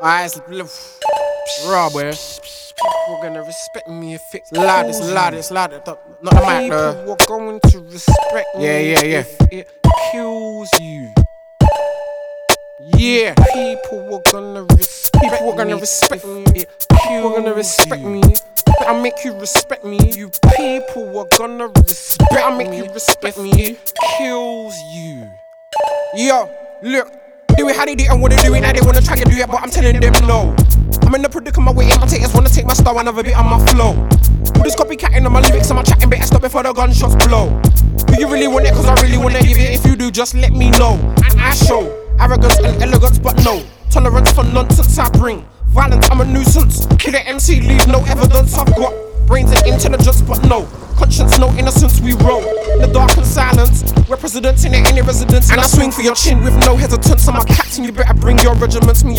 Eyes raw, boy. People are gonna respect me if it Loud, it's kills loud, you. it's loud. Not the mic, though. People are going to respect me Yeah. if it kills you. Yeah. People are gonna respect me. People are gonna respect me. Better make you respect me. You people are gonna respect me. Better make you respect me. It kills you. Yo, look. Do it how they do it and wanna do it now they wanna try and do it, but I'm telling them no. I'm in the predicament where imitators wanna take my style and have a bit on my flow. All this copycatting on my lyrics and my chatting, better stop before the gunshots blow. Do you really want it? Cause I really wanna give it. If you do, just let me know. And I show arrogance and elegance, but no tolerance for nonsense I bring. Violence, I'm a nuisance. Kill the MC, leave no evidence. I've got brains and intelligence, but no conscience, no innocence. We roll in the dark and silence. We're presidents in any residence, and I swing for your chin with no hesitance. I'm a captain, you better bring your regiments. Me